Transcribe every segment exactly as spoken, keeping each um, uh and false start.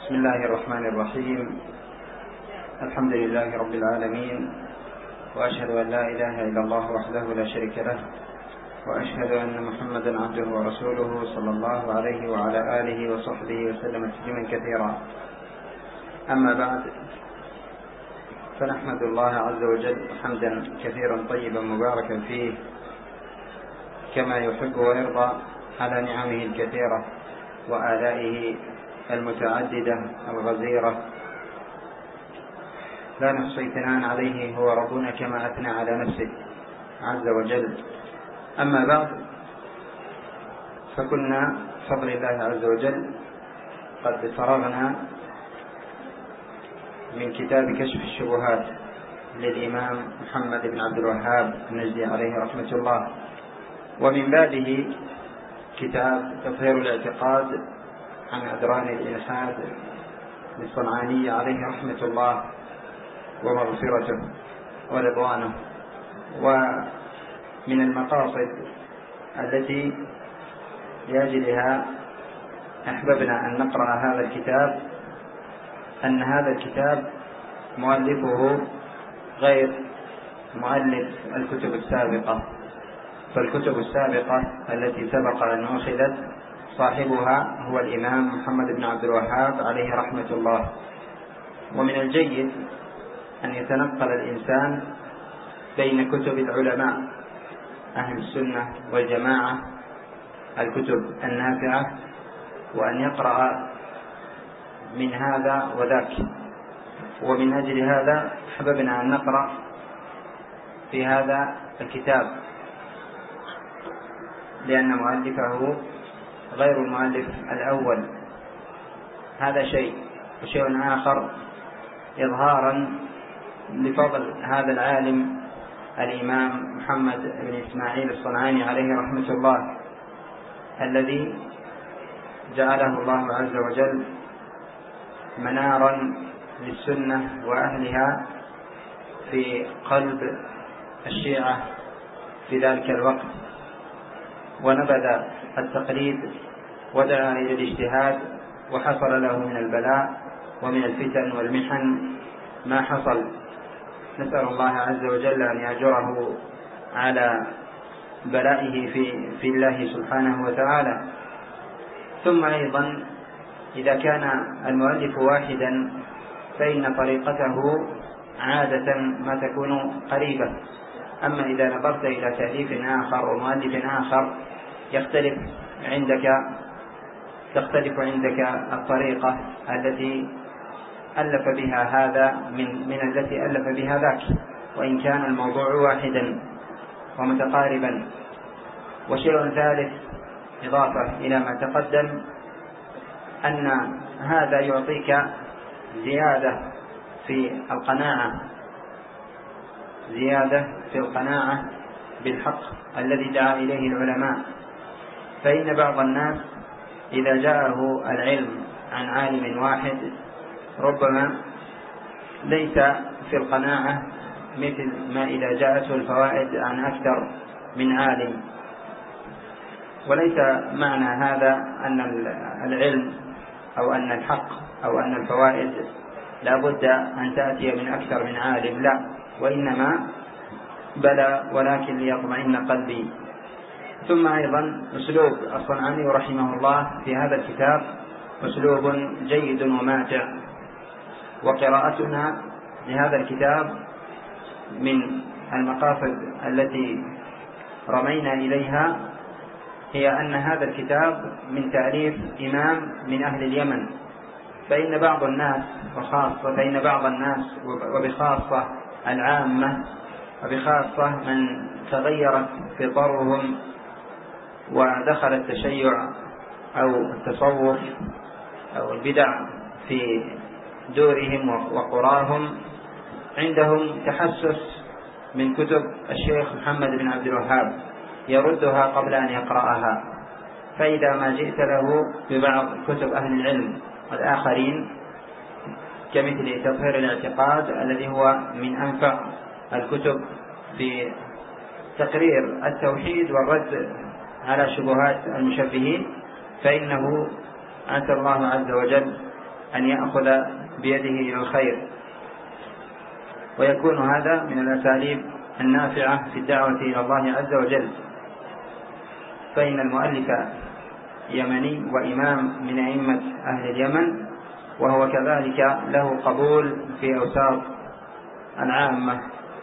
بسم الله الرحمن الرحيم. الحمد لله رب العالمين، وأشهد أن لا إله إلا الله وحده لا شريك له، وأشهد أن محمدا عبده ورسوله صلى الله عليه وعلى آله وصحبه وسلم تسليما كثيرا. أما بعد، فنحمد الله عز وجل حمدا كثيرا طيبا مباركا فيه كما يحب ويرضى على نعمه الكثيرة وآلائه المتعددة الغزيرة، لا نحصي ثناء عليه هو ربنا كما أثنى على نفسه عز وجل. أما بعد، فكنا بفضل الله عز وجل قد فرغنا من كتاب كشف الشبهات للإمام محمد بن عبد الوهاب النجدي عليه رحمة الله، ومن بعده كتاب تطهير الاعتقاد عن أدران الإلحاد للصنعاني عليه رحمة الله ومغفرته ورضوانه. ومن المقاصد التي لأجلها أحببنا أن نقرأ هذا الكتاب أن هذا الكتاب مؤلفه غير مؤلف الكتب السابقة، فالكتب السابقة التي سبق أن أخذت صاحبها هو الإمام محمد بن عبد الوهاب عليه رحمة الله. ومن الجيد أن يتنقل الإنسان بين كتب العلماء أهل السنة والجماعة الكتب النافعة، وأن يقرأ من هذا وذاك. ومن أجل هذا حببنا أن نقرأ في هذا الكتاب، لأن مؤلفه غير المؤلف الأول. هذا شيء، وشيء آخر إظهارا لفضل هذا العالم الإمام محمد بن إسماعيل الصنعاني عليه رحمة الله، الذي جعله الله عز وجل منارا للسنة وأهلها في قلب الشيعة في ذلك الوقت، ونبذ التقليد ودعا إلى الاجتهاد، وحصل له من البلاء ومن الفتن والمحن ما حصل. نسأل الله عز وجل أن يأجره على بلائه في, في الله سبحانه وتعالى. ثم أيضا إذا كان المؤلف واحدا فإن طريقته عادة ما تكون قريبة، أما إذا نظرت إلى تأليف آخر ومؤلف آخر يختلف عندك تختلف عندك الطريقة التي ألف بها هذا من, من التي ألف بها ذاك، وإن كان الموضوع واحدا ومتقاربا. وشيء ثالث إضافة إلى ما تقدم، أن هذا يعطيك زيادة في القناعة زيادة في القناعة بالحق الذي دعا إليه العلماء. فإن بعض الناس إذا جاءه العلم عن عالم واحد ربما ليس في القناعة مثل ما إذا جاءته الفوائد عن أكثر من عالم. وليس معنى هذا أن العلم أو أن الحق أو أن الفوائد لا بد أن تأتي من أكثر من عالم، لا، وإنما بلى ولكن ليطمئن قلبي. ثم أيضا أسلوب الصنعاني رحمه الله في هذا الكتاب أسلوب جيد وماتع، وقراءتنا لهذا الكتاب من المقاصد التي رمينا إليها هي أن هذا الكتاب من تأليف إمام من أهل اليمن. فإن بعض الناس وخاصة فإن بعض الناس وبخاصة العامة وبخاصة من تغيرت فطرهم ودخل التشيع أو التصوف أو البدع في دورهم وقراهم، عندهم تحسس من كتب الشيخ محمد بن عبد الوهاب يردها قبل أن يقرأها. فإذا ما جئت له ببعض كتب أهل العلم والآخرين كمثل تطهير الاعتقاد الذي هو من أنفع الكتب في تقرير التوحيد والرد على شبهات المشبهين، فإنه عسى الله عز وجل أن يأخذ بيده إلى الخير، ويكون هذا من الأساليب النافعة في الدعوة إلى الله عز وجل. فإن المؤلف يمني وإمام من أئمة أهل اليمن، وهو كذلك له قبول في أوساط العامة،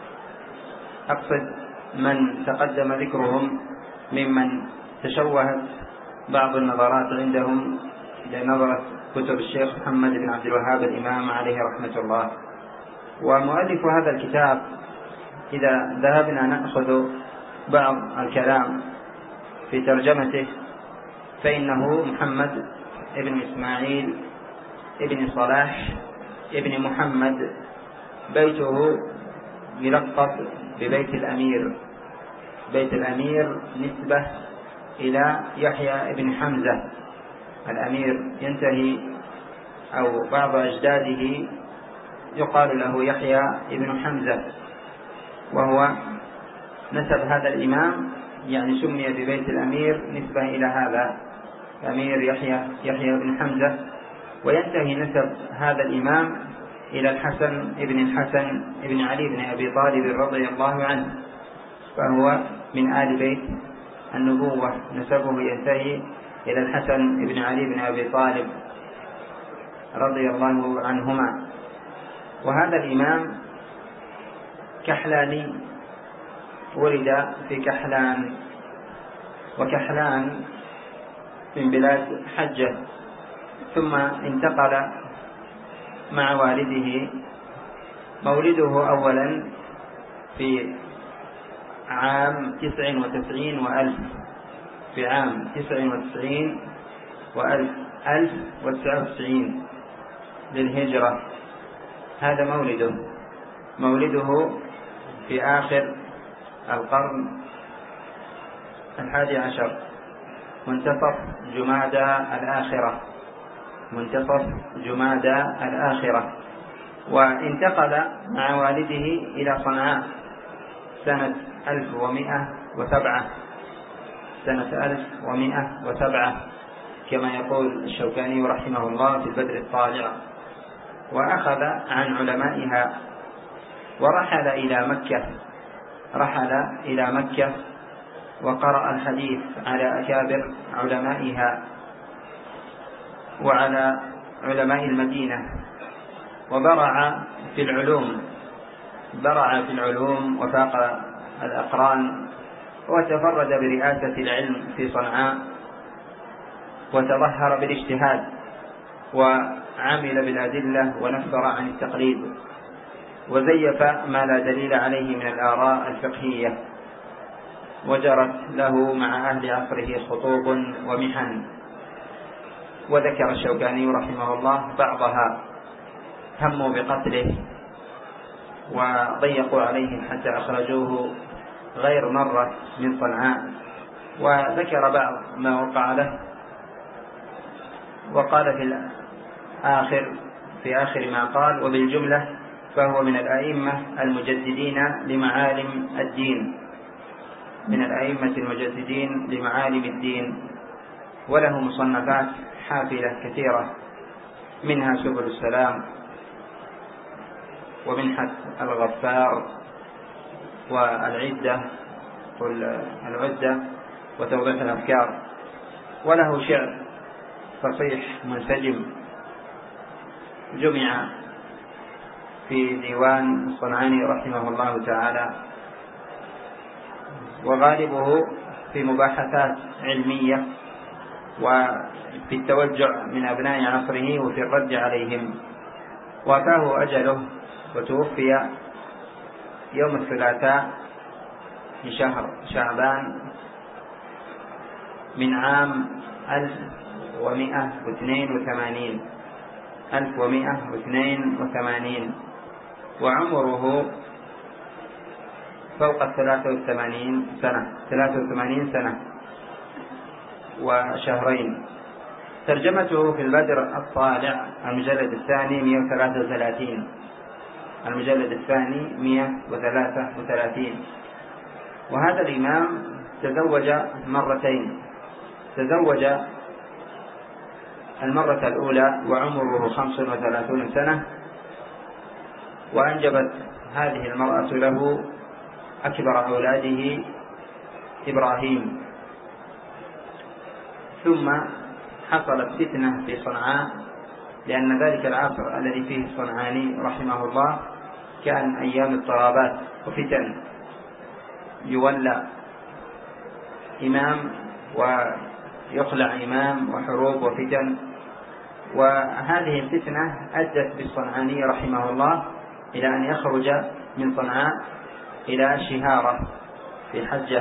أقصد من تقدم ذكرهم ممن تشوهت بعض النظرات عندهم لنظرة كتب الشيخ محمد بن عبد الوهاب الإمام عليه رحمة الله. ومؤلف هذا الكتاب إذا ذهبنا نأخذ بعض الكلام في ترجمته فإنه محمد ابن إسماعيل ابن صلاح ابن محمد، بيته يلقب ببيت الأمير. بيت الأمير نسبة إلى يحيى ابن حمزة. الأمير ينتهي أو بعض أجداده يقال له يحيى ابن حمزة، وهو نسب هذا الإمام، يعني سمي ببيت الأمير نسبة إلى هذا الأمير يحيى يحيى بن حمزة. وينتهي نسب هذا الإمام إلى الحسن ابن الحسن ابن علي بن أبي طالب رضي الله عنه، فهو من آل بيت النبوة، نسبه ينتهي إلى الحسن ابن علي بن أبي طالب رضي الله عنهما. وهذا الإمام كحلاني، ولد في كحلان، وكحلان من بلاد حجة، ثم انتقل مع والده. مولده أولا في عام تسع وتسعين وألف في عام تسع وتسعين وألف ألف وتسعة وتسعين للهجرة، هذا مولده. مولده في آخر القرن الحادي عشر، منتصف جمادى الآخرة منتصف جمادى الآخرة وانتقل مع والده إلى صنعاء سنة ألف ومئة وسبعة سنة ألف ومئة وسبعة كما يقول الشوكاني رحمه الله في البدر الطالع. وأخذ عن علمائها ورحل إلى مكة رحل إلى مكة وقرأ الحديث على أكابر علمائها وعلى علماء المدينة، وبرع في العلوم برع في العلوم وفاق الأقران، وتفرد برئاسة العلم في صنعاء، وتظهر بالاجتهاد وعمل بالأدلة ونفر عن التقليد، وزيف ما لا دليل عليه من الآراء الفقهية، وجرت له مع أهل عصره خطوب ومحن. وذكر الشوكاني رحمه الله بعضها، هموا بقتله وضيقوا عليه حتى أخرجوه غير مرة من صنعاء، وذكر بعض ما وقع له، وقال في الآخر في آخر ما قال: وبالجملة فهو من الأئمة المجددين لمعالم الدين من الأئمة المجددين لمعالم الدين وله مصنفات حافلة كثيرة، منها سبل السلام، ومنحة الغفار، والعدة العدة وتوضيح الأفكار. وله شعر فصيح منسجم جمع في ديوان الصنعاني رحمه الله تعالى، وغالبه في مباحثات علمية وفي التوجع من أبناء عصره وفي الرد عليهم. وفاه أجله وتوفي يوم الثلاثاء في شهر شعبان من عام ألف ومئة واثنين وثمانين ألف ومئة واثنين وثمانين وعمره فوق الثلاثة وثمانين سنة ثلاثة وثمانين سنة وشهرين. ترجمته في البدر الطالع المجلد الثاني مئة وثلاثة وثلاثين المجلد الثاني مئة وثلاثة وثلاثين. وهذا الإمام تزوج مرتين، تزوج المرة الأولى وعمره خمس وثلاثون سنة، وأنجبت هذه المرأة له أكبر أولاده إبراهيم. ثم حصلت فتنة في صنعاء، لأن ذلك العصر الذي فيه الصنعاني رحمه الله كان أيام اضطرابات وفتن، يولى إمام ويخلع إمام وحروب وفتن. وهذه الفتنة أدت بالصنعاني رحمه الله إلى أن يخرج من صنعاء إلى شهارة في حجة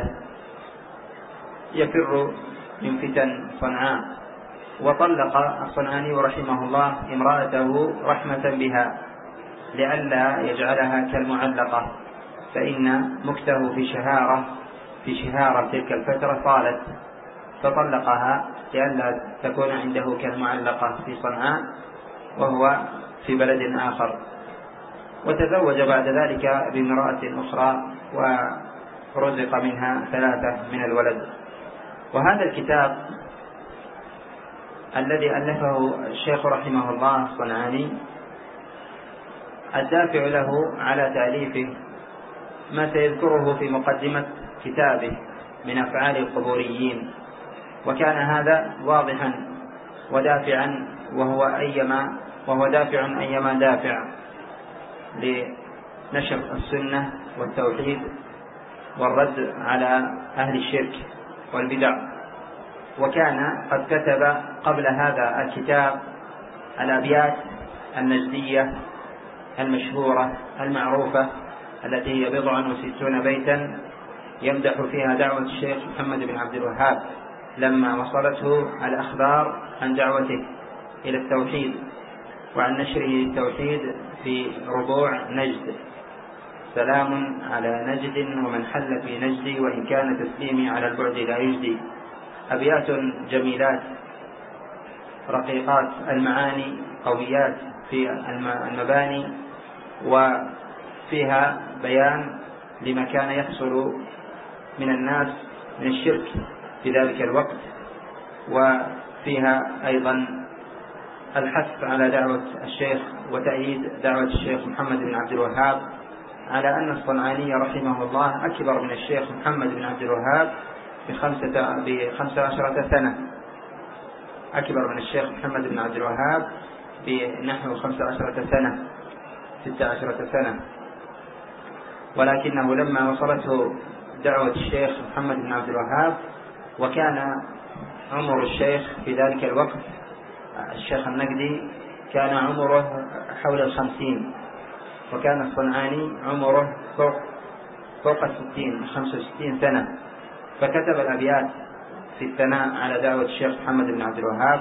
يفر من فتن صنعاء، وطلق الصنعاني رحمه الله امرأته رحمة بها لئلا يجعلها كالمعلقة، فإن مكته في شهارة في شهارة تلك الفترة طالت، فطلقها لئلا تكون عنده كالمعلقة في صنعاء وهو في بلد آخر. وتزوج بعد ذلك بامرأة أخرى ورزق منها ثلاثة من الولد. وهذا الكتاب الذي ألفه الشيخ رحمه الله الصنعاني الدافع له على تأليفه ما سيذكره في مقدمة كتابه من أفعال القبوريين، وكان هذا واضحا ودافعا وهو أيما وهو دافع أيما دافع لنشر السنة والتوحيد والرد على أهل الشرك والبدع. وكان قد كتب قبل هذا الكتاب الأبيات النجدية المشهورة المعروفة التي هي بضع وستون بيتا يمدح فيها دعوة الشيخ محمد بن عبد الوهاب لما وصلته الأخبار عن دعوته إلى التوحيد وعن نشره التوحيد في ربوع نجد: سلام على نجد ومن حل في نجدي وإن كان تسليمي على البعد لا يجدي. أبيات جميلات رقيقات المعاني قويات في المباني، وفيها بيان لما كان يحصل من الناس من الشرك في ذلك الوقت، وفيها أيضا الحث على دعوة الشيخ وتأييد دعوة الشيخ محمد بن عبد الوهاب، على أن الصنعاني رحمه الله أكبر من الشيخ محمد بن عبد الوهاب بخمسة, بخمسة عشرة سنة، أكبر من الشيخ محمد بن عبد الوهاب بنحو خمسة عشرة سنة ستة عشرة سنة. ولكنه لما وصلته دعوة الشيخ محمد بن عبد الوهاب وكان عمر الشيخ في ذلك الوقت الشيخ النجدي كان عمره حول الخمسين، وكان الصنعاني عمره فوق فوق الستين خمسة وستين سنة، فكتب الأبيات في الثناء على دعوة الشيخ محمد بن عبد الوهاب.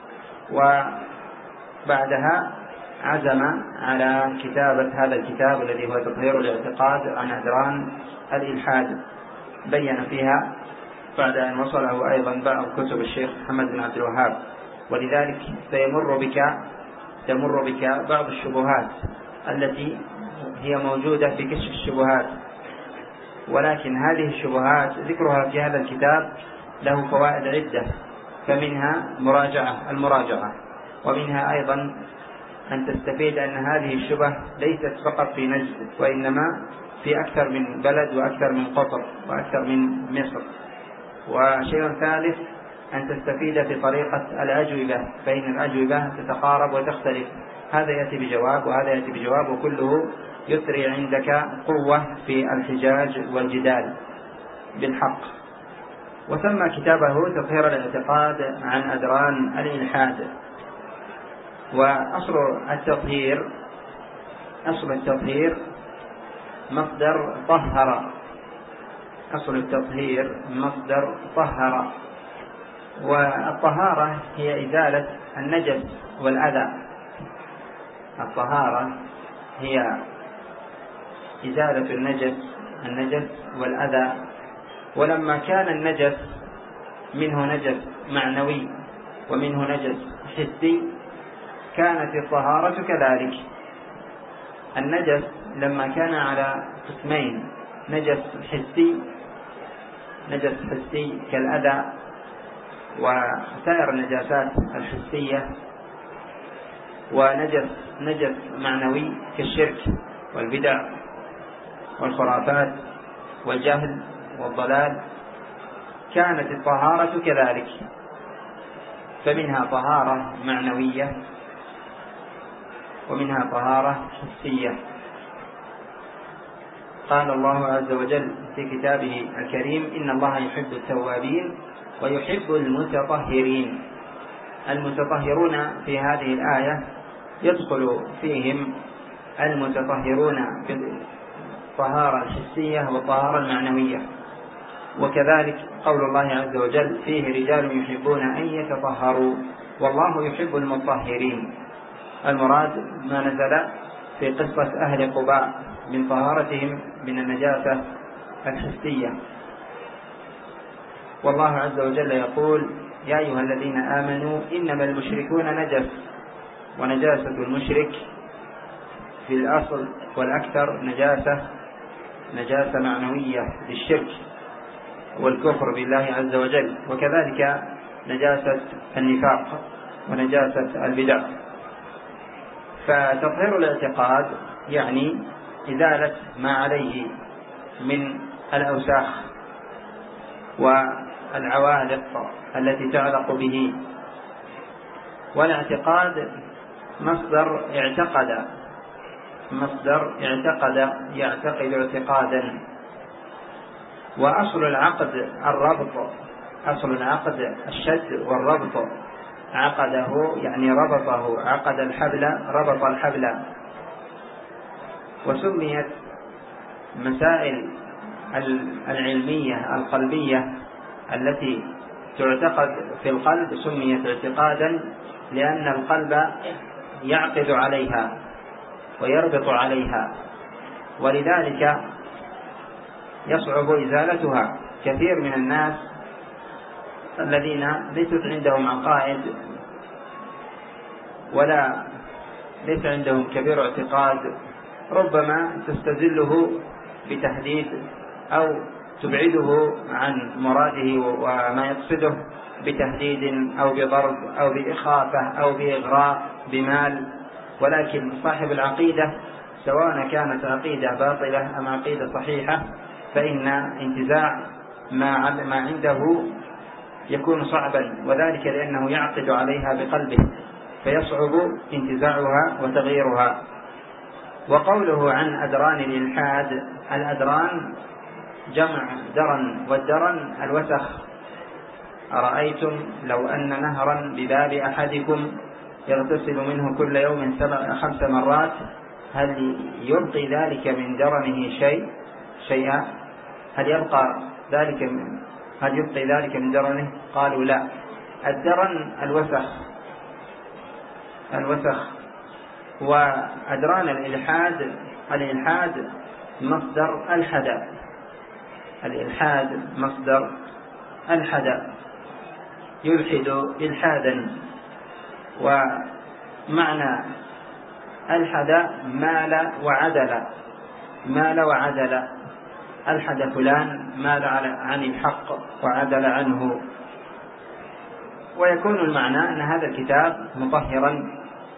وبعدها عزم على كتابة هذا الكتاب الذي هو تطهير الاعتقاد عن أدران الإلحاد، بين فيها بعد أن وصله أيضا بعض كتب الشيخ محمد بن عبد الوهاب. ولذلك سيمر بك تمر بك بعض الشبهات التي هي موجودة في كشف الشبهات، ولكن هذه الشبهات ذكرها في هذا الكتاب له فوائد عدة، فمنها مراجعة المراجعة، ومنها أيضا أن تستفيد أن هذه الشبه ليست فقط في نجد، وإنما في أكثر من بلد وأكثر من قطر وأكثر من مصر. وشيء ثالث أن تستفيد في طريقة الأجوبة، فإن الأجوبة تتقارب وتختلف، هذا يأتي بجواب وهذا يأتي بجواب، وكله يثري عندك قوة في الحجاج والجدال بالحق. وسمى كتابه تطهير الاعتقاد عن أدران الإلحاد. وأصل التطهير أصل التطهير مصدر طهر أصل التطهير مصدر طهر والطهارة هي إزالة النجس والأذى. الطهارة هي إزالة النجس النجس والأذى. ولما كان النجس منه نجس معنوي ومنه نجس حسي، كانت الطهارة كذلك. النجس لما كان على قسمين: نجس حسي نجس حسي كالأذى، وسائر النجاسات الحسية، ونجس نجس معنوي كالشرك والبدع والخرافات والجهل والضلال، كانت الطهارة كذلك، فمنها طهارة معنوية ومنها طهارة حسية. قال الله عز وجل في كتابه الكريم: إن الله يحب التوابين ويحب المتطهرين. المتطهرون في هذه الآية يدخل فيهم المتطهرون بالطهارة الحسية والطهارة المعنوية، وكذلك قول الله عز وجل: فيه رجال يحبون أن يتطهروا والله يحب المطهرين. المراد ما نزل في قصة أهل قباء من طهارتهم من النجاسة الحسية. والله عز وجل يقول: يا أيها الذين آمنوا إنما المشركون نجس، ونجاسة المشرك في الأصل والأكثر نجاسة نجاسة معنوية للشرك والكفر بالله عز وجل، وكذلك نجاسة النفاق ونجاسة البدع. فتطهير الاعتقاد يعني إزالة ما عليه من الأوساخ والعوالق التي تعلق به. والاعتقاد مصدر اعتقد، مصدر اعتقد يعتقد اعتقادا. وأصل العقد الربط، أصل العقد الشد والربط، عقده يعني ربطه، عقد الحبل ربط الحبل. وسميت مسائل العلمية القلبية التي تعتقد في القلب سميت اعتقادا، لأن القلب يعقد عليها ويربط عليها، ولذلك يصعب إزالتها. كثير من الناس الذين ليست عندهم عقائد ولا ليس عندهم كبير اعتقاد ربما تستزله بتحديد أو تبعده عن مراده وما يقصده بتهديد أو بضرب أو بإخافة أو بإغراء بمال. ولكن صاحب العقيدة سواء كانت عقيدة باطلة أم عقيدة صحيحة فإن انتزاع ما ما عنده يكون صعبا، وذلك لأنه يعقد عليها بقلبه فيصعب انتزاعها وتغييرها. وقوله عن أدران الإلحاد، الأدران جمع درن، والدرن الوسخ. أرأيتم لو أن نهرا بباب أحدكم يغتسل منه كل يوم سبع خمس مرات هل يبقي ذلك من درنه شيء شيئا؟ هل يبقى ذلك من هل يبقي ذلك من درنه؟ قالوا لا. الدرن الوسخ الوسخ وأدران الإلحاد، الإلحاد مصدر الحدى، الإلحاد مصدر الحدى، يلحد إلحادا. ومعنى الحدى مال وعدل، مال وعدل، الحد فلان مال عن الحق وعدل عنه. ويكون المعنى أن هذا الكتاب مطهرا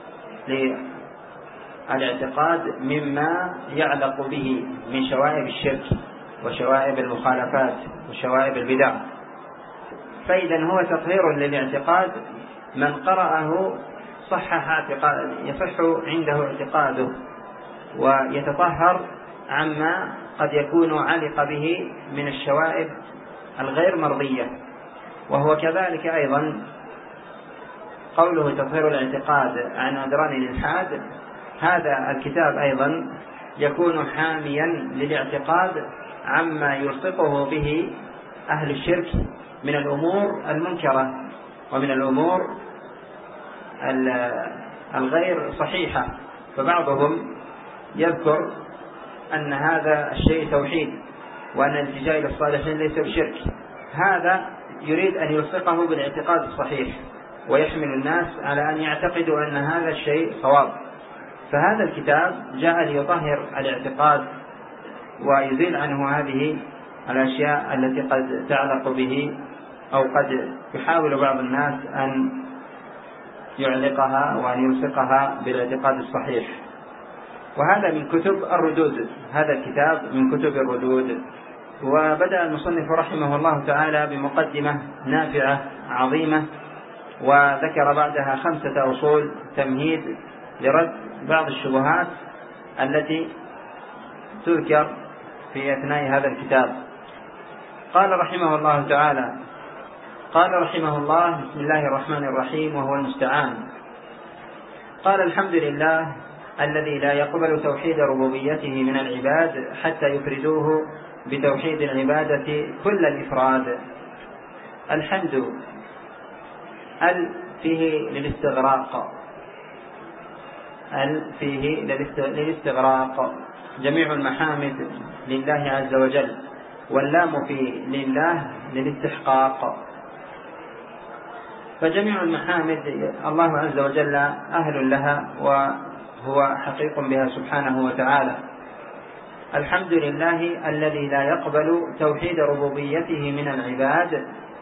للاعتقاد مما يعلق به من شوائب الشرك وشوائب المخالفات وشوائب البدع. فإذا هو تطهير للاعتقاد، من قرأه صحح اعتقاد يصح عنده اعتقاده ويتطهر عما قد يكون علق به من الشوائب الغير مرضية. وهو كذلك أيضا قوله تطهير الاعتقاد عن أدران الإلحاد، هذا الكتاب أيضا يكون حاميا للاعتقاد عما يلصقه به أهل الشرك من الأمور المنكرة ومن الأمور الغير صحيحة. فبعضهم يذكر أن هذا الشيء توحيد وأن الالتجاء إلى الصالحين ليس بشرك، هذا يريد أن يلصقه بالاعتقاد الصحيح ويحمل الناس على أن يعتقدوا أن هذا الشيء صواب. فهذا الكتاب جاء ليطهر الاعتقاد ويزيل عنه هذه الأشياء التي قد تعلق به أو قد يحاول بعض الناس أن يعلقها وأن يلصقها بالاعتقاد الصحيح، وهذا من كتب الردود. هذا الكتاب من كتب الردود. وبدأ المصنف رحمه الله تعالى بمقدمة نافعة عظيمة، وذكر بعدها خمسة أصول تمهيد لرد بعض الشبهات التي تذكر في أثناء هذا الكتاب. قال رحمه الله تعالى: قال رحمه الله: بسم الله الرحمن الرحيم وهو المستعان. قال: الحمد لله الذي لا يقبل توحيد ربوبيته من العباد حتى يفردوه بتوحيد العبادة كل الإفراد. الحمد ال فيه للاستغراق، ال فيه للاستغراق. جميع المحامد لله عز وجل، واللام في لله للاستحقاق. فجميع المحامد الله عز وجل أهل لها، وهو حقيق بها سبحانه وتعالى. الحمد لله الذي لا يقبل توحيد ربوبيته من العباد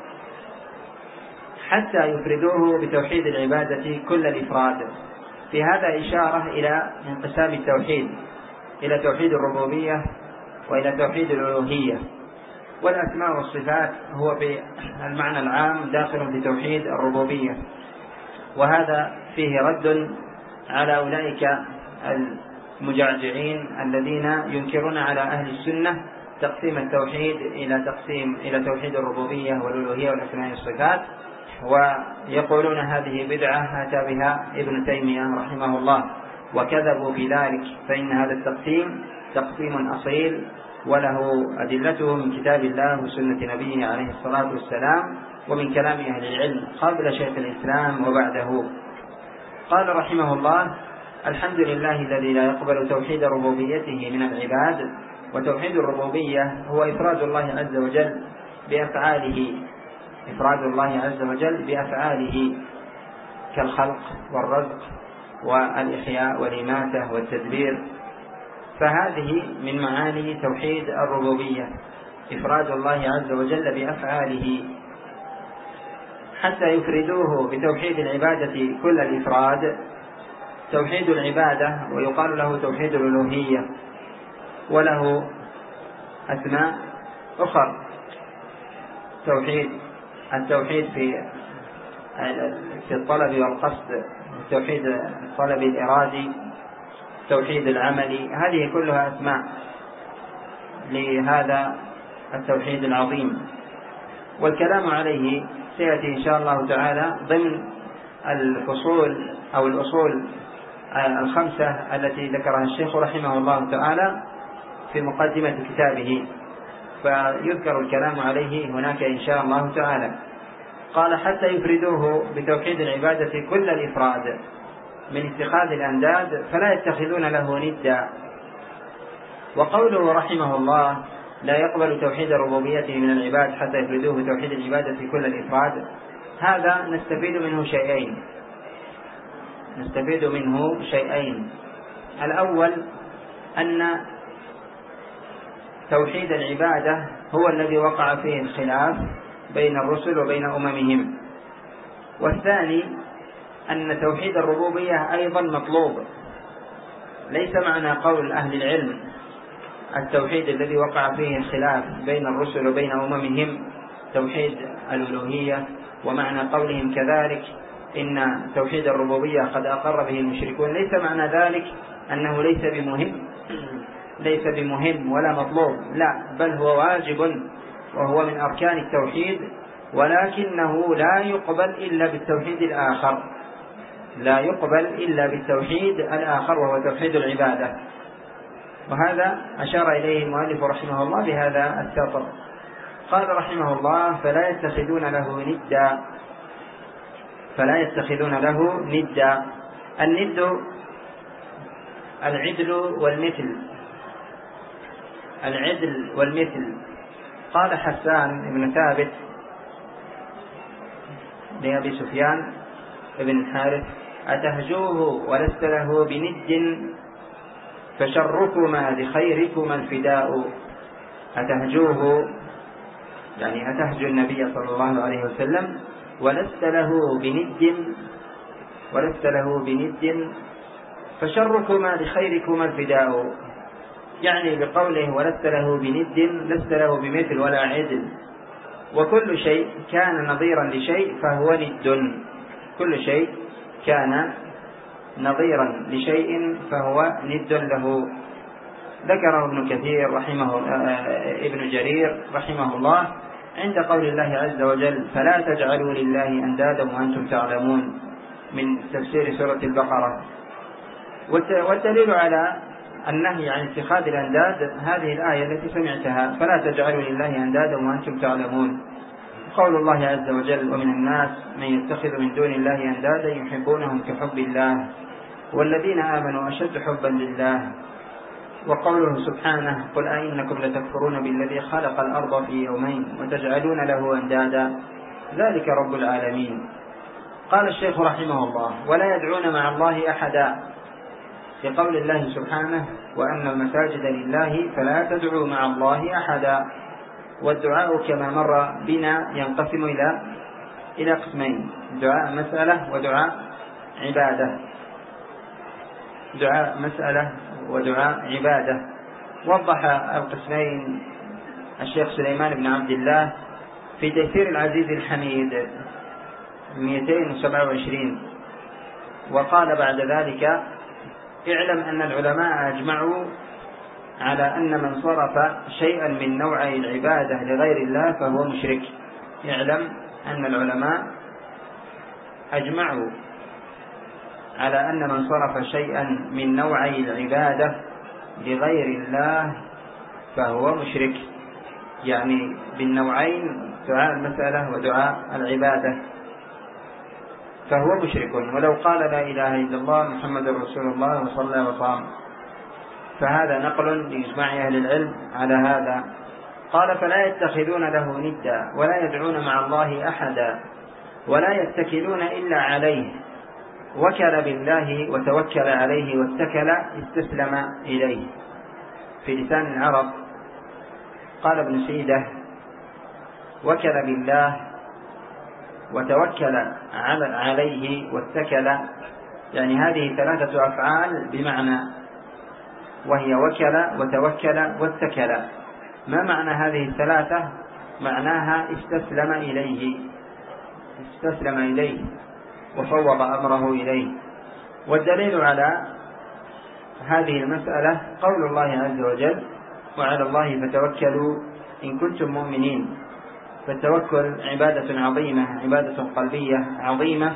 حتى يفردوه بتوحيد العبادة كل الإفراد. في هذا إشارة إلى انقسام التوحيد إلى توحيد الربوبية وإلى توحيد الألوهية. والأسماء والصفات هو في المعنى العام داخل في توحيد الربوبية، وهذا فيه رد على أولئك المجعجعين الذين ينكرون على أهل السنة تقسيم التوحيد إلى تقسيم إلى توحيد الربوبية والألوهية والأسماء والصفات، ويقولون هذه بدعة أتى بها ابن تيمية رحمه الله، وكذبوا في ذلك، فإن هذا التقسيم تقسيم أصيل وله أدلته من كتاب الله وسنة نبيه عليه الصلاة والسلام، ومن كلام أهل العلم قبل شيخ الإسلام وبعده. قال رحمه الله: الحمد لله الذي لا يقبل توحيد ربوبيته من العباد. وتوحيد الربوبية هو إفراد الله عز وجل بأفعاله، إفراد الله عز وجل بأفعاله كالخلق والرزق والإحياء والإماتة والتدبير. فهذه من معاني توحيد الربوبية، إفراد الله عز وجل بأفعاله حتى يفردوه بتوحيد العبادة كل الإفراد. توحيد العبادة ويقال له توحيد الألوهية، وله أسماء أخرى. توحيد التوحيد في في الطلب والقصد، التوحيد الطلب الإرادي، التوحيد العملي، هذه كلها أسماء لهذا التوحيد العظيم، والكلام عليه سيأتي إن شاء الله تعالى ضمن الفصول أو الأصول الخمسة التي ذكرها الشيخ رحمه الله تعالى في مقدمة كتابه، فيذكر الكلام عليه هناك إن شاء الله تعالى. قال: حتى يفردوه بتوحيد العبادة كل الإفراد من اتخاذ الأنداد فلا يتخذون له ندا. وقوله رحمه الله: لا يقبل توحيد ربوبيته من العباد حتى يفردوه بتوحيد العبادة كل الإفراد، هذا نستفيد منه شيئين نستفيد منه شيئين الأول أن توحيد العبادة هو الذي وقع فيه الخلاف بين الرسل وبين أممهم، والثاني أن توحيد الربوبية أيضا مطلوب. ليس معنى قول أهل العلم التوحيد الذي وقع فيه الخلاف بين الرسل وبين أممهم توحيد الألوهية، ومعنى قولهم كذلك إن توحيد الربوبية قد أقر به المشركون، ليس معنى ذلك أنه ليس بمهم ليس بمهم ولا مطلوب، لا، بل هو واجب وهو من أركان التوحيد، ولكنه لا يقبل إلا بالتوحيد الآخر لا يقبل إلا بالتوحيد الآخر وهو توحيد العبادة. وهذا أشار إليه المؤلف رحمه الله بهذا السطر. قال رحمه الله: فلا يتخذون له ندا فلا يتخذون له ندا. الند العدل والمثل العدل والمثل. قال حسان بن ثابت لأبي سفيان بن الحارث: أتهجوه ولست له بند فشركما لخيركما الفداء. أتهجوه يعني أتهجو النبي صلى الله عليه وسلم ولست له بند ولست له بند فشركما لخيركما الفداء، يعني بقوله ولست له بند لست له بمثل ولا عدل، وكل شيء كان نظيرا لشيء فهو ند، كل شيء كان نظيرا لشيء فهو ند له. ذكره ابن كثير رحمه ابن جرير رحمه الله عند قول الله عز وجل فلا تجعلوا لله أندادا وأنتم تعلمون من تفسير سورة البقرة. والدليل على النهي عن اتخاذ الأنداد هذه الآية التي سمعتها فلا تجعلوا لله أندادا وأنتم تعلمون، قول الله عز وجل ومن الناس من يتخذ من دون الله أندادا يحبونهم كحب الله والذين آمنوا أشد حبا لله، وقوله سبحانه قل أئنكم لتكفرون بالذي خلق الأرض في يومين وتجعلون له أندادا ذلك رب العالمين. قال الشيخ رحمه الله ولا يدعون مع الله أحدا لقول الله سبحانه وأن المساجد لله فلا تدعوا مع الله أحدا. والدعاء كما مر بنا ينقسم إلى إلى قسمين، دعاء مسألة ودعاء عبادة، دعاء مسألة ودعاء عبادة. وضح القسمين الشيخ سليمان بن عبد الله في تيسير العزيز الحميد مئتين وسبعة وعشرين، وقال بعد ذلك اعلم أن العلماء أجمعوا على أن من صرف شيئا من نوعي العبادة لغير الله فهو مشرك. اعلم أن العلماء أجمعوا على أن من صرف شيئا من نوعي العبادة لغير الله فهو مشرك، يعني بالنوعين دعاء المسألة ودعاء العبادة فهو مشرك ولو قال لا إله إلا الله محمد رسول الله وصلى وصام. فهذا نقل لإجماع أهل العلم على هذا. قال فلا يتخذون له ندا ولا يدعون مع الله أحدا ولا يتكلون إلا عليه، وكل بالله وتوكل عليه واتكل استسلم إليه. في لسان العرب قال ابن سيدة وكل بالله وتوكل عليه واتكل، يعني هذه ثلاثة أفعال بمعنى، وهي وكل وتوكل واتكل. ما معنى هذه الثلاثة؟ معناها استسلم إليه، استسلم إليه وفوض أمره إليه. والدليل على هذه المسألة قول الله عز وجل وعلى الله فتوكلوا إن كنتم مؤمنين. فالتوكل عبادة عظيمة، عبادة قلبية عظيمة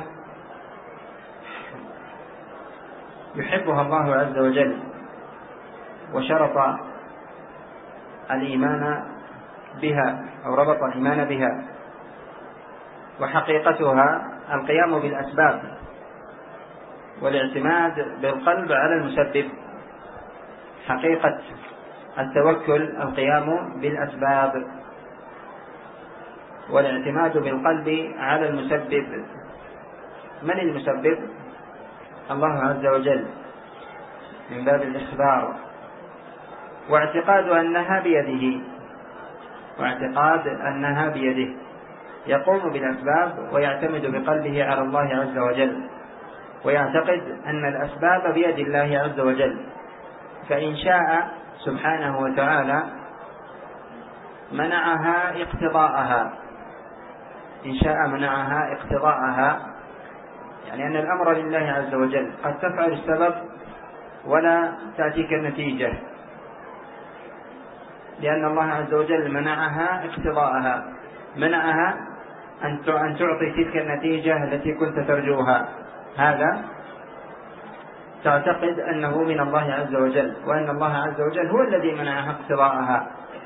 يحبها الله عز وجل، وشرط الإيمان بها أو ربط الإيمان بها. وحقيقتها القيام بالأسباب والاعتماد بالقلب على المسبب. حقيقة التوكل القيام بالأسباب والاعتماد بالقلب على المسبب. من المسبب؟ الله عز وجل من باب الإخبار، واعتقاد أنها بيده، واعتقاد أنها بيده يقوم بالأسباب ويعتمد بقلبه على الله عز وجل، ويعتقد أن الأسباب بيد الله عز وجل. فإن شاء سبحانه وتعالى منعها اقتضاءها، إن شاء منعها اقتضاءها، يعني أن الأمر لله عز وجل، قد تفعل السبب ولا تأتيك النتيجة لأن الله عز وجل منعها اقتضاءها، منعها أن تعطي تلك النتيجة التي كنت ترجوها. هذا تعتقد أنه من الله عز وجل، وأن الله عز وجل هو الذي منعها اقتضاءها.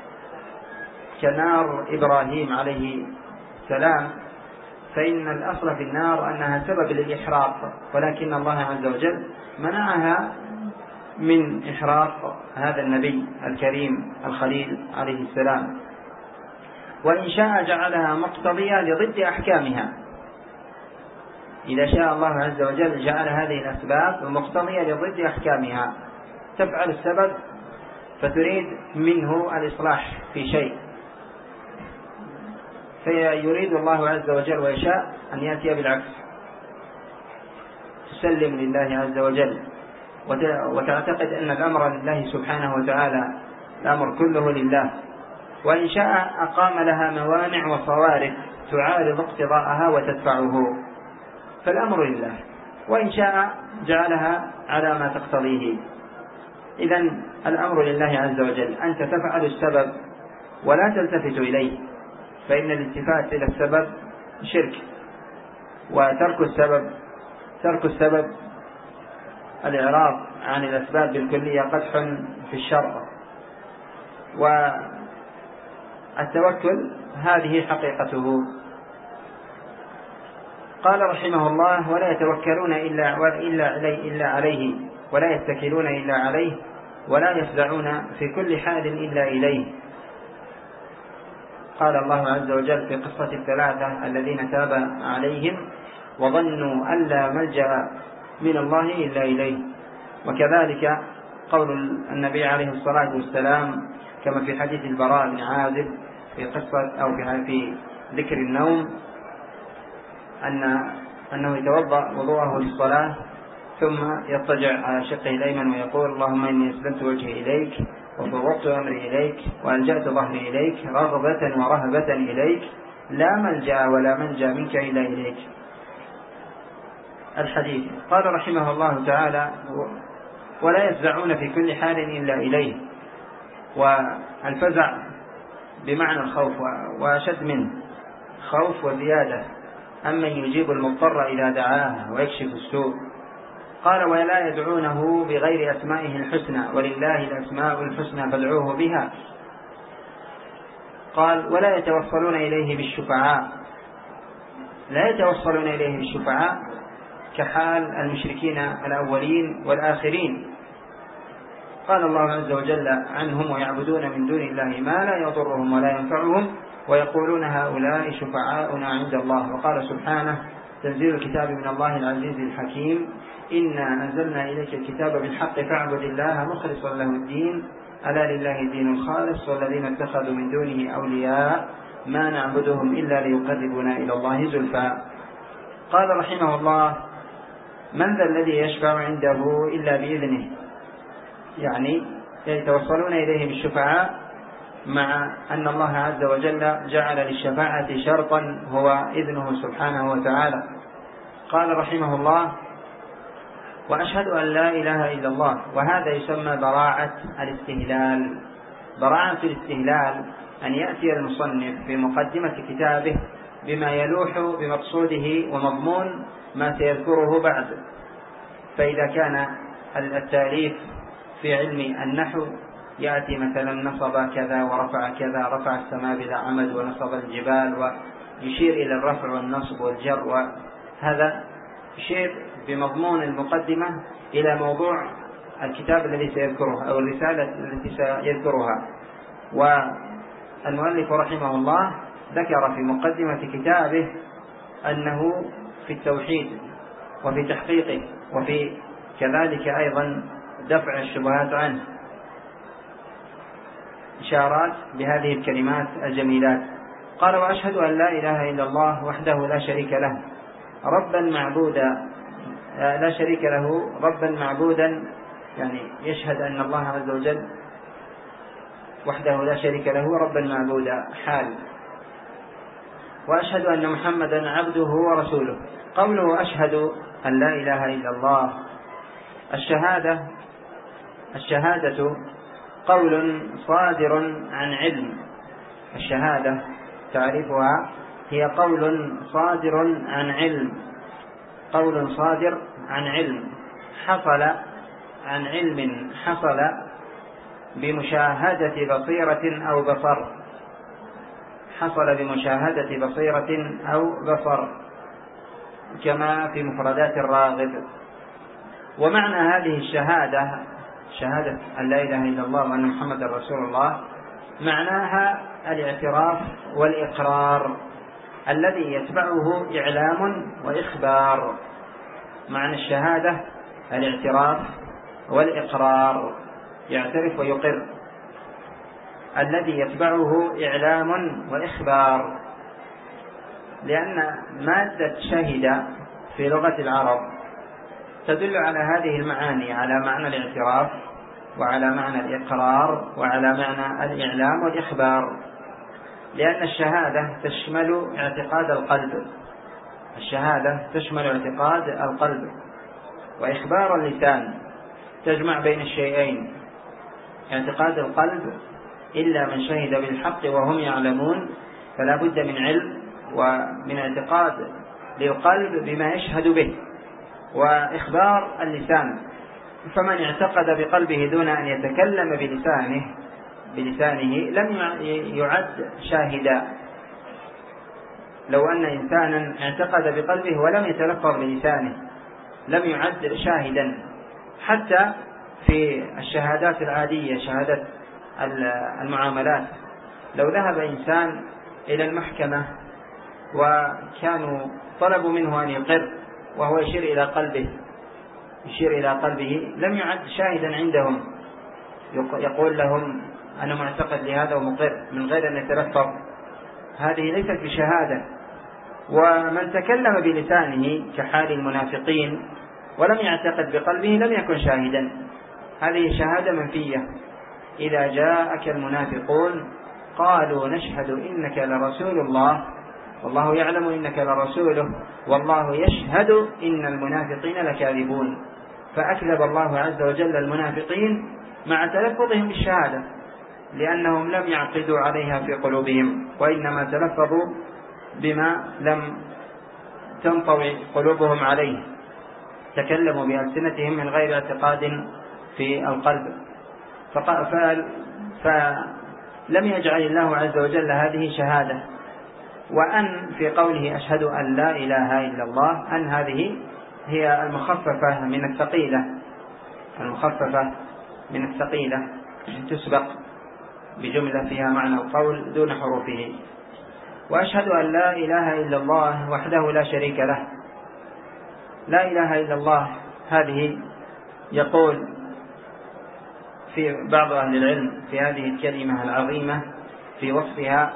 كنار إبراهيم عليه السلام، فإن الأصل في النار أنها سبب للإحراق، ولكن الله عز وجل منعها من إحراق هذا النبي الكريم الخليل عليه السلام. وإن شاء جعلها مقتضية لضد أحكامها، إذا شاء الله عز وجل جعل هذه الأسباب مقتضية لضد أحكامها، تفعل السبب فتريد منه الإصلاح في شيء، فيريد الله عز وجل ويشاء أن يأتي بالعكس، تسلم لله عز وجل وتعتقد أن الأمر لله سبحانه وتعالى، الأمر كله لله، وإن شاء أقام لها موانع وصوارف تعارض اقتضاءها وتدفعه، فالأمر لله، وإن شاء جعلها على ما تقتضيه. إذن الأمر لله عز وجل، أنت تفعل السبب ولا تلتفت إليه، فإن الالتفات إلى السبب شرك، وترك السبب ترك السبب الإعراض عن الأسباب بالكلية قدح في الشرع. والتوكل هذه حقيقته. قال رحمه الله: ولا يتوكلون إلا, إلا, عليه إلا عليه ولا يتكلون إلا عليه ولا يفزعون في كل حال إلا إليه. قال الله عز وجل في قصة الثلاثة الذين تاب عليهم وظنوا أن لا ملجأ من الله إلا إليه. وكذلك قول النبي عليه الصلاة والسلام كما في حديث البراء بن عازب في قصة أو في ذكر النوم أن أنه يتوضأ وضوءه للصلاة ثم يضطجع على شقه الأيمن ويقول: اللهم إني أسلمت وجهي إليك وفوضت أمري إليك وألجأت ظهري إليك رغبة ورهبة إليك لا ملجأ ولا منجا منك إلا إليك. الحديث. قال رحمه الله تعالى: ولا يفزعون في كل حال إلا إليه. والفزع بمعنى الخوف وأشد منه، خوف وزيادة، أمن يجيب المضطر إذا دعاه ويكشف السوء. قال: ولا يدعونه بغير أسمائه الحسنى ولله الأسماء الحسنى فادعوه بها. قال: ولا يتوصلون إليه بالشفعاء، لا يتوصلون إليه بالشفعاء كحال المشركين الأولين والآخرين. قال الله عز وجل عنهم: ويعبدون من دون الله ما لا يضرهم ولا ينفعهم ويقولون هؤلاء شفعاؤنا عند الله. وقال سبحانه: تنزيل الكتاب من الله العزيز الحكيم إنا أنزلنا إليك الكتاب بالحق فاعبد الله مخلصا له الدين ألا لله الدين الخالص والذين اتخذوا من دونه أولياء ما نعبدهم إلا ليقربونا إلى الله زلفى. قال رحمه الله: من ذا الذي يشفع عنده إلا بإذنه، يعني يتوصلون إليه بالشفعاء مع أن الله عز وجل جعل للشفاعة شرطا هو إذنه سبحانه وتعالى. قال رحمه الله: وأشهد أن لا إله إلا الله. وهذا يسمى براعة الاستهلال. براعة الاستهلال أن يأتي المصنف في مقدمة كتابه بما يلوح بمقصوده ومضمون ما سيذكره بعد. فإذا كان التأليف في علم النحو يأتي مثلا نصب كذا ورفع كذا، رفع السماء بلا عمد ونصب الجبال، ويشير إلى الرفع والنصب والجر، وهذا يشير بمضمون المقدمة إلى موضوع الكتاب الذي سيذكره أو الرسالة التي سيذكرها. والمؤلف رحمه الله ذكر في مقدمة كتابه أنه في التوحيد وفي تحقيقه وفي كذلك أيضا دفع الشبهات عنه إشارات بهذه الكلمات الجميلات. قال: وأشهد أن لا إله إلا الله وحده لا شريك له ربا معبودا لا شريك له ربا معبودا، يعني يشهد أن الله عز وجل وحده لا شريك له ربا معبودا حال. وأشهد أن محمدا عبده ورسوله. قوله أشهد أن لا إله إلا الله، الشهادة الشهادة قول صادر عن علم. الشهادة تعرفها هي قول صادر عن علم، قول صادر عن علم حصل عن علم حصل بمشاهدة بصيرة أو بصر، حصل بمشاهدة بصيرة أو بصر كما في مفردات الراغب. ومعنى هذه الشهادة، شهادة أن لا إله إلا الله وأن محمد رسول الله، معناها الاعتراف والإقرار الذي يتبعه إعلام وإخبار. معنى الشهادة الاعتراف والإقرار، يعترف ويقر، الذي يتبعه إعلام وإخبار. لأن مادة شهد في لغة العرب تدل على هذه المعاني، على معنى الاعتراف وعلى معنى الإقرار وعلى معنى الإعلام والإخبار، لأن الشهادة تشمل اعتقاد القلب، الشهادة تشمل اعتقاد القلب، وإخبار اللسان تجمع بين الشيئين، اعتقاد القلب إلا من شهد بالحق وهم يعلمون، فلا بد من علم ومن اعتقاد للقلب بما يشهد به، وإخبار اللسان، فمن اعتقد بقلبه دون أن يتكلم بلسانه بلسانه لم يعد شاهدا. لو أن إنسانا اعتقد بقلبه ولم يتلفظ بلسانه لم يعد شاهدا. حتى في الشهادات العادية، شهادة المعاملات، لو ذهب إنسان إلى المحكمة وكانوا طلبوا منه أن يقر وهو يشير إلى قلبه يشير إلى قلبه لم يعد شاهدا عندهم، يقول لهم أنا معتقد لهذا ومقر من غير أن يتلفظ، هذه ليست بشهادة. ومن تكلم بلسانه كحال المنافقين ولم يعتقد بقلبه لم يكن شاهدا، هذه شهادة منفية. إذا جاءك المنافقون قالوا نشهد إنك لرسول الله والله يعلم إنك لرسوله والله يشهد إن المنافقين لكاذبون، فأكذب الله عز وجل المنافقين مع تلفظهم بالشهادة، لأنهم لم يعقدوا عليها في قلوبهم، وإنما تلفظوا بما لم تنطوي قلوبهم عليه، تكلموا بألسنتهم من غير اعتقاد في القلب. فلم يجعل الله عز وجل هذه شهادة. وأن في قوله أشهد أن لا إله إلا الله، أن هذه هي المخففة من الثقيلة، المخففة من الثقيلة تسبق بجملة فيها معنى القول دون حروفه. وأشهد أن لا إله إلا الله وحده لا شريك له. لا إله إلا الله هذه يقول في بعض أهل العلم في هذه الكلمة العظيمة في وصفها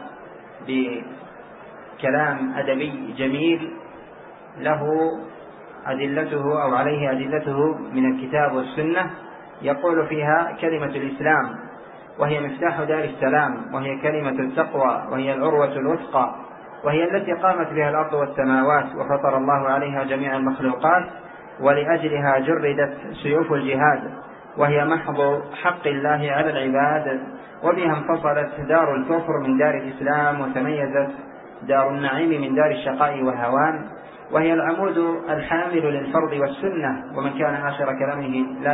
بكلام أدبي جميل له أدلته أو عليه أدلته من الكتاب والسنة، يقول فيها كلمة الإسلام وهي مفتاح دار السلام، وهي كلمة التقوى وهي العروة الوثقى، وهي التي قامت بها الأرض والسماوات وفطر الله عليها جميع المخلوقات، ولأجلها جردت سيوف الجهاد، وهي محض حق الله على العباد، وبها انفصلت دار الكفر من دار الإسلام، وتميزت دار النعيم من دار الشقاء والهوان، وهي العمود الحامل للفرض والسنة. ومن كان آخر كلامه لا